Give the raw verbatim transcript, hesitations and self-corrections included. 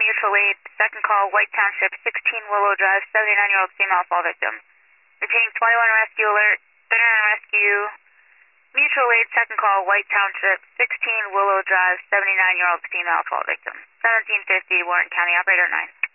mutual aid, second call, White Township, sixteen Willow Drive, seventy-nine-year-old female fall victim. Repeating twenty-one rescue alert, thirty-nine rescue, mutual aid, second call, White Township, sixteen Willow Drive, seventy-nine-year-old female fall victim. seventeen fifty, Warren County, operator nine.